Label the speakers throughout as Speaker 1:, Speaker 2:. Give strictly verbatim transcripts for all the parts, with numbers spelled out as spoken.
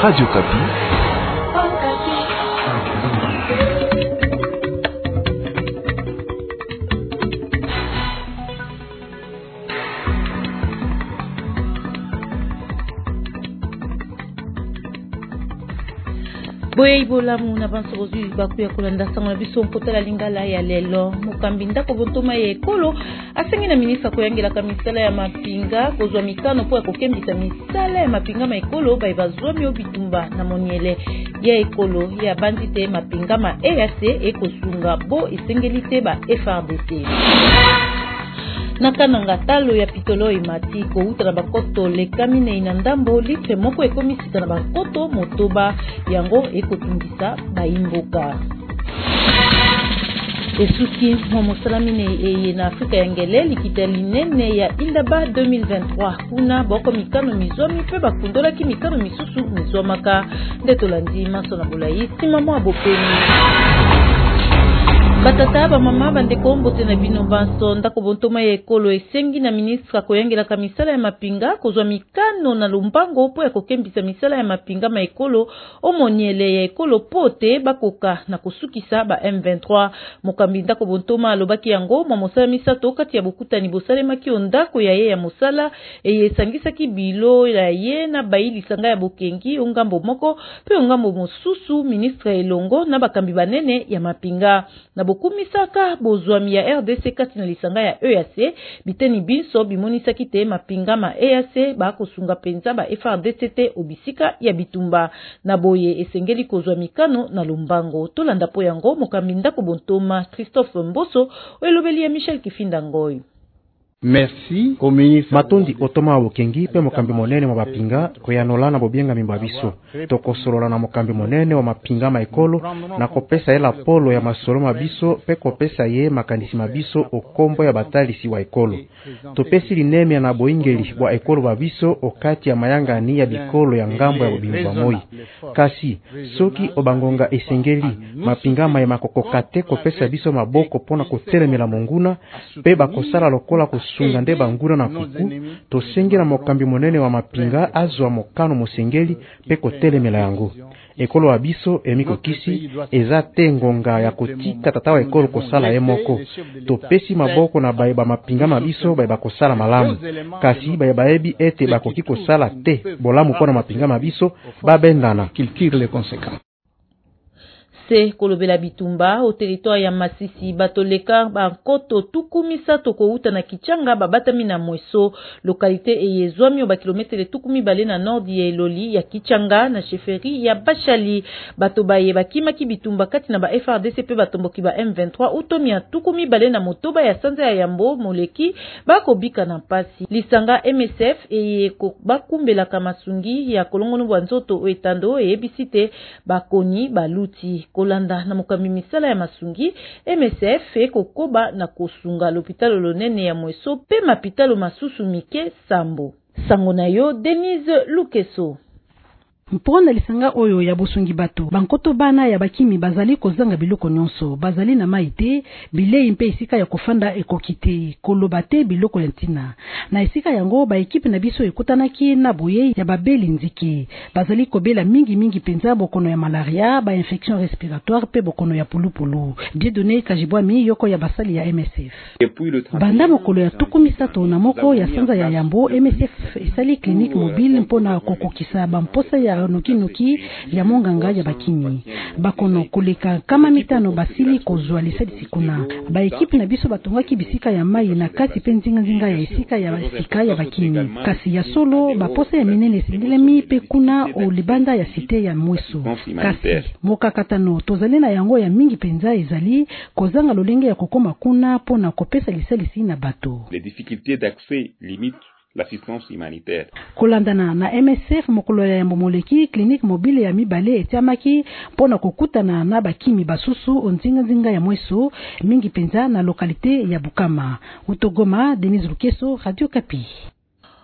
Speaker 1: Radio Kapi.
Speaker 2: Boye ibola muna banso kozui baku ya kolanda sango na biso nkotala lingala ya lelo mukambi ndako bontoma ya ekolo asengi na ministra koyangelaka misala ya mapinga kozwa mikano po ya kokembisa misala ya mapinga ma ekolo baiba zomi obitumba na moniele ya ekolo ya bandi te mapinga ma E A C ekosunga bo esengeli te ba F R D C. Nakananga talo ya pitolo imati ko uta na bakoto lekami na inandambo litre moko ekomisika na bakoto motoba yango ekotungisa baimboka. Esuki momosalamine eye na Afrika ya ngele likita linene ya Indaba deux mille vingt-trois kuna boko mikano mizomi pe bakundola ki mikano misusu mizomaka ndetolandi maso na bolayi simamo abopeni. Batata ba mama bandeko mbote na bino banso ndako bontoma ya ekolo esengi na ministra koyangelaka misala ya mapinga kozwa mikano na lumbango po ya kokembisa misala ya mapinga ma ekolo omoniele ya ekolo pote bakoka na kusukisa ba M vingt-trois mokambi ndako bontoma alobaki yango mwa mosala misato kati ya bokutani bosalemaki ondako ya ye ya mosala eye esangisaki bilo ya ye na bayilisanga ya bokengi ongambo moko pe ongambo mosusu ministra elongo na bakambi banene ya mapinga na bokumisaka bozwami ya R D C kati na lisanga ya E A C biteni binso bimonisaki te mapinga ma E A C bakosunga penza ba F R D C te obisika ya bitumba na boye esengeli kozwa mikano na lumbango tolanda po yango mokambi ndako bontoma Christophe Mboso elobeli ya Michel Kifinda Ngoi.
Speaker 3: Merci au ministre Matondi Otoma Wokengi pe mokambi monene wa mapinga koyanola na bobenga mimba biso tokosolola na mokambi monene wa mapinga ma ekolo na kopesa ela polo ya masolo mabiso pe kopesa ye makanisi mabiso okombo ya batalisi wa ekolo topesi lineme na boingeli wa ekolo babiso okati ya mayangani ya bikolo ya ngambo ya bobimba moi kasi soki obangonga esengeli mapinga ma makokokate kopesa biso maboko pona kotelemela monguna pe bakosala lokola ko sunga nde bangura na kuku tosengela mokambi monene wa mapinga azwa mokano mosengeli pe kotelemela yango ekolo wa biso emiko kisi eza te ngonga ya kotika tata wa ekolo kosala ye moko topesi maboko na bayeba mapinga mabiso bayeba kosala malamu kasi bayeba ebi ete bakoki kosala te bolamu pona mapinga mabiso babendana qu'il tire les conséquences.
Speaker 2: Kolobela bitumba au territoire ya Masisi batoleka bankoto tukumisa tokouta na Kichanga babatami na Mweso localité eyezwami ba kilometre tukumi bale na nord ya Eloli ya Kichanga na chefferie ya Bachali bato baye bakima ki bitumba kati na ba F R D C pe batomboki ba M vingt-trois utomi ya tukumi bale na motoba ya sanza ya Yambo moleki bakobika na pasi lisanga M S F eye ko bakumbela kamasungi ya kolongono bwa nzoto etando eyebisite bakoni baluti kolanda na mokambi misala ya masungi M S F ekokoba na kosunga l'hôpital lonene ya Mweso pe mapitalo masusu mike sambo sango na yo Denise Lukeso.
Speaker 4: Mpona lisanga oyo ya bosungi bato bankoto bana ya bakimi bazali kozanga biloko nyonso bazali na maite bilei mpe esika ya kofanda ekokite kolobate biloko lentina na esika yango ba ekipe na biso ekotanaki na boye ya babeli nziki bazali kobela mingi mingi penza bokono ya malaria ba infection respiratoire pe bokono ya pulupulu Dieudonné Kajibwami yoko ya basali ya M S F banda mokolo ya tukumisato na moko ya sanza ya Yambo M S F esali clinique mobile mpona kokokisa bamposa ya noki noki ya monganga ya bakini bakono koleka kama mitano basili kozwa lisadi sikuna ba ekipe na biso batongaki bisika ya mai na kati pe nzinga nzinga ya esika ya sika ya bakini kasi ya solo baposa ya minene silemi pe kuna o libanda ya site ya Mweso kasi mokakatano tozali na yango ya mingi penza ezali kozanga lolenge ya kokoma kuna pona kopesa lisali sina bato
Speaker 5: les difficultés d'accès limite l'assistance humanitaire.
Speaker 4: Kolandana na M S F mokolo ya mbomoleki clinique mobile ya mibale etiamaki pona kokutana na bakimi basusu onzinga nzinga ya Mweso mingi penza na lokalite ya Bukama. Utogoma, Denise Lukeso, Radio Kapi.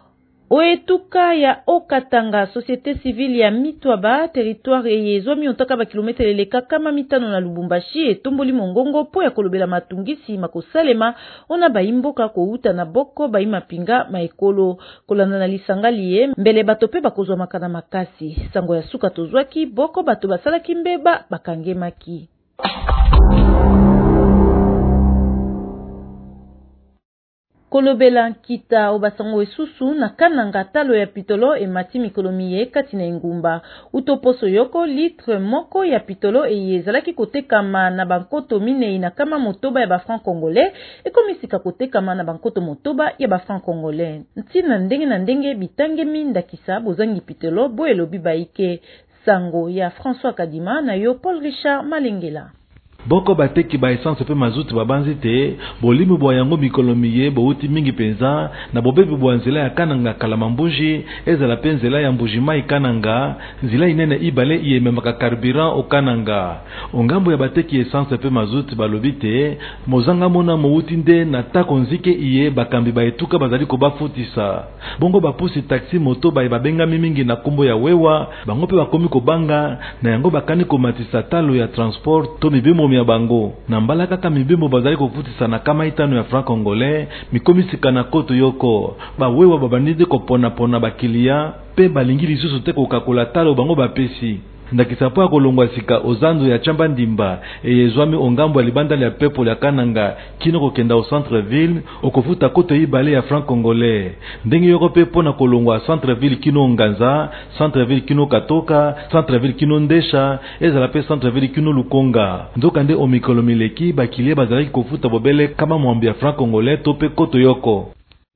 Speaker 2: Oetuka ya Okatanga, société civile ya Mitwaba, territoire eyezwami otaka ba kilometre leka kama mitano na Lubumbashi etomboli mongongo po ya kolobela matungisi makosalema ona baimboka kouta na boko baima pinga maekolo kolanda na lisanga liye mbele bato pe bakozwa makana makasi sango ya suka tozwaki boko bato basalaki mbeba bakangemaki. Kolobela nkita obasango esusu na kananga talo ya pitolo e mati mikolomiye kati na ingumba. Utoposo yoko litre moko ya pitolo e yezalaki kotekama na bankoto minei na kama motoba ya ba franc congolais e komisika kotekama na bankoto motoba ya ba franc congolais. Ntina ndenge na ndenge bitangemi ndakisa bozangi pitolo bo elobi baike sango ya François Kadima na yo Paul Richard Malengela.
Speaker 1: Boko bateki ba essence pe mazuti babanzi te bolimi bwa yango mikolomiye bouti mingi penza na bobebi bwa nzela ya kananga kalamambuji ezala pe nzela ya mbuji mai kananga nzela inene ibale iyememaka carburant o kananga ongambo ya bateki essence pe mazuti balobi te mozanga mona mouti nde na tako nzike iye bakambi ba etuka bazali ko bafutisa bongo bapusi taxi moto ba babenga mingi na kombo ya wewa bango pe bakomi ko banga na yango bakani ko matisa talo ya transport to mibemo ya bango na mbala kaka mibembo bazali kofutisa na kama itano ya franc congolais mikomisika na koto yoko bawewa babandide kopona pona bakilia pe balingi lisusu te kokakola talo bango bapesi ndakisa po ya kolongwa sika ozanzo ya chamba ndimba eyezwami ongambo ya libanda ya pepo ya kananga kino kokenda au centre ville okofuta koto ibale ya franc congolais ndenge yoko pe pona kolongwa centre ville kino nganza centre ville kino katoka centre ville kino ndesha ezala pe centre ville kino lukonga ndoka nde omikolomileki bakilie bazalaki kofuta bobele kama mwambi ya franc congolais to pe koto yoko.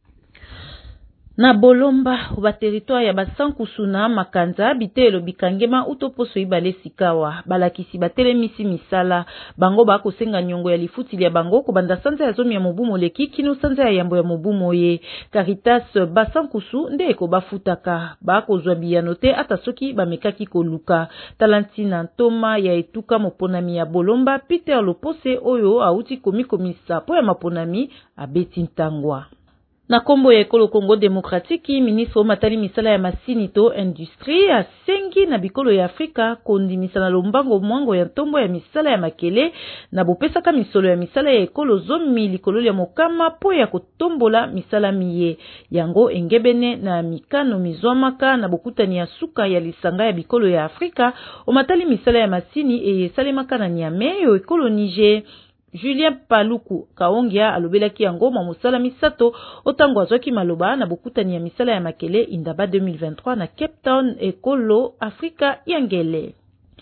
Speaker 1: Na bolomba ba territoire ya basankusuna makanza bitelo bikangema utoposo ibale sikawa balakisi batelemisi misala bango bako senga nyongo ya lifuti ya bango ko banda sanza ya zomi ya mobumo leki kino sanza ya yambo ya mobumo ye Caritas basankusu nde ko bafutaka bako zwabia note ata soki bamekaki koluka Talantina Toma ya etuka moponami ya bolomba Peter Lopose oyo auti komikomisa po ya maponami abeti ntangwa. Na kombo ya ekolo Congo Demokratiki, ministre matali misala ya masini to industrie asengi na bikolo ya Afrika kondimisa na lombango mwango ya ntombo ya misala ya makele na bopesaka misolo ya misala ya ekolo zomi likolo ya mokama po ya kotombola misala miye yango engebene na mikano mizwamaka na bokutani ya suka ya lisanga ya bikolo ya Afrika o matali misala ya masini e salemaka na Niamey yo ekolo Niger. Julien Paluku kaongia alobelaki yango ma musala misato otango azwaki maloba na bokutani ya misala ya makele indaba deux mille vingt-trois na Cape Town ekolo Afrika yangele.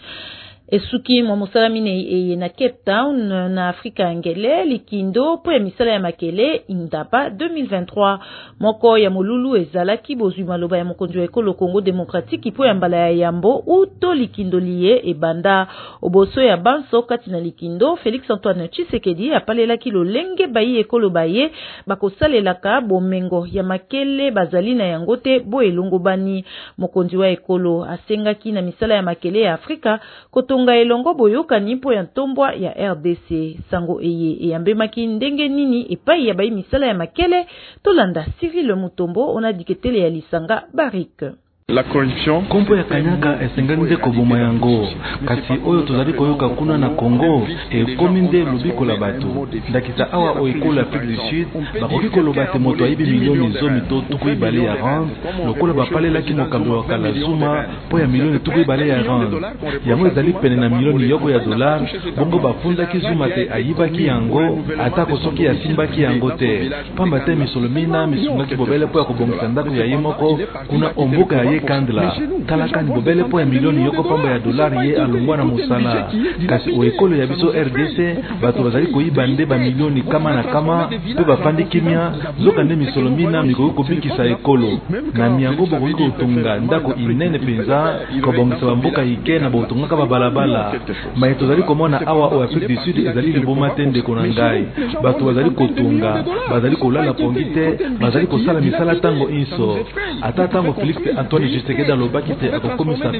Speaker 1: Esuki mwa musala mine eye na Cape Town na Afrika ngele likindo po ya misala ya makele indaba deux mille vingt-trois moko ya molulu ezalaki bozwi maloba ya mokonzi wa ekolo Congo Demokratiki po ya mbala ya yambo uto likindo liye ebanda oboso ya banso kati na likindo Félix Antoine Tshisekedi apalelaki lolenge bayi ekolo baye bakosalelaka bomengo ya makele bazali na yango te bo elongo bani mokonzi wa ekolo asengaki na misala ya makele ya Afrika koto nga elongo boyoka nipo ya ntombwa ya R D C sango eye eyambemaki ndenge nini epai ya bayi misala ya makele tolanda Cyril Mutombo ona diketele ya lisanga Barik.
Speaker 6: La corruption
Speaker 1: kombo ya kanyaka esengani nde koboma yango kasi oyo tozali koyoka kuna na Congo ekomi nde lobiko la bato ndakisa awa o ekolo Afrique du Sud bakoki koloba te moto ayibi milioni zomi to tuku ibale ya rand lokola bapalelaki mokambi wa kala Zuma po ya milioni tuku ibale ya rand yango ezali pene na milioni yoko ya dolar bongo bafundaki Zuma te ayibaki yango atako soki asimbaki yango te pamba te misolomina misungaki bobele po ya kobongisa ndako ya ye moko kuna omboka ya ye kandla talaka ni bobele po ya milioni yoko pamba ya dolari ye alongwa na musala kasi o ekolo ya biso R D C bato bazali koyiba nde ba milioni kama na kama pe bafandi kimia zoka nde misolomina mikoki kobikisa ekolo na miango bokoki kotonga ndako inene penza kobongisa bamboka ike na botongaka babalabala mai tozali komona awa o Afrique du Sud ezali liboma te ndeko na ngai bato bazali kotonga bazali kolala pongi te bazali kosala misala tango inso ata tango Félix Antoine Tshisekedi alobaki te akokomisa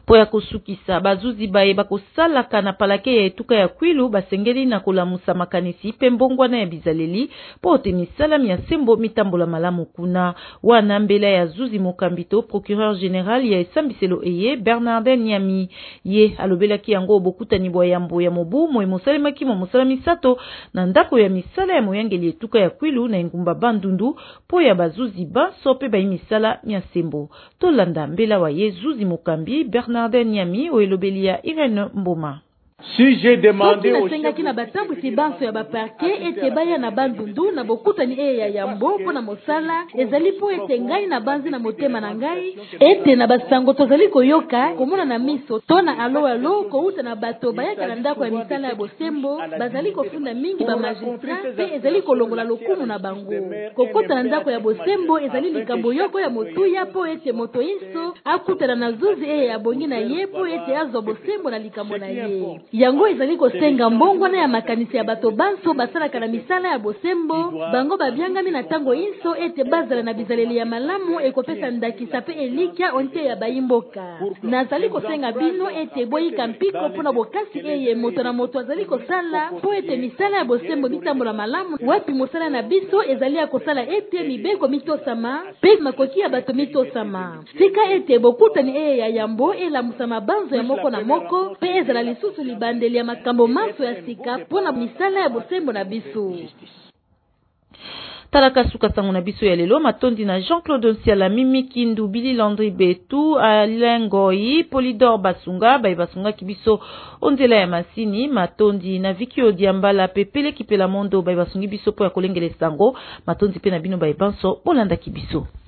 Speaker 2: po ya kosukisa bazuzi baye bakosalaka na palake ya etuka ya Kwilu basengeli na kolamusa makanisi pe mbongwana ya bizaleli po te misala ya sembo mitambola malamu kuna. Wana mbela ya zuzi mokambito procureur général ya esambiselo eye Bernardin Niami ye alobelaki yango bokutani bwa yambo ya mobu mo mosalemaki mo mosala misato na ndako ya misala ya moyangeli etuka ya Kwilu na engumba Bandundu po ya bazuzi ba sope ba misala ya sembo. Tolanda mbela wa ye zuzi mokambi Bernardin Niami o elobeli ya Irene Mboma.
Speaker 6: Si j'ai demandé
Speaker 7: au chef qui na batambu ti banso ya ba parquet ete baya na Bandundu na bokutani e ya yambo pona mosala ezali po ete ngai na banzi na motema na ngai ete na basango tozali koyoka komona na miso tona alo alo ko uta na bato bayaka na ndako ya misala ya bosembo bazali kofunda mingi ba magistrat pe ezali kolongola lokumu na bango kokota na ndako ya bosembo ezali likambo yoko ya motuya po ete moto inso akutana na zuzi e ya bongi na ye po ete azo bosembo na likambo na ye yango ezali kosenga mbongwana ya makanisi ya bato banso basalaka na misala ya bosembo bango babiangami na tango inso ete bazala na bizaleli ya malamu ekopesa ndakisa pe elikia onte ya bayimboka. Nazali kosenga bino ete boyika mpiko mpona bokasi eye moto na moto azali kosala po ete misala ya bosembo mitambola malamu wapi mosala na biso ezali ya kosala ete mibeko mitosama pe makoki ya bato mitosama. Sika ete bokutani eye ya yambo elamusa mabanzo ya moko na moko pe ezala lisusu bandeli ya makambo maso ya sika pona misala ya bosembo na biso.
Speaker 2: Talaka suka sango na biso ya lelo matondi na Jean-Claude Nsiala, Mimi Kindu, Billy Landry Betu, Alain Goyi, Polydor Basunga, Baye Basunga kibiso onzela ya masini, matondi na Vicky Odiambala, Pepele Kipela Mondo, Baye Basungi biso po ya kolengele sango, matondi pe na bino Baye Banso, Olanda kibiso.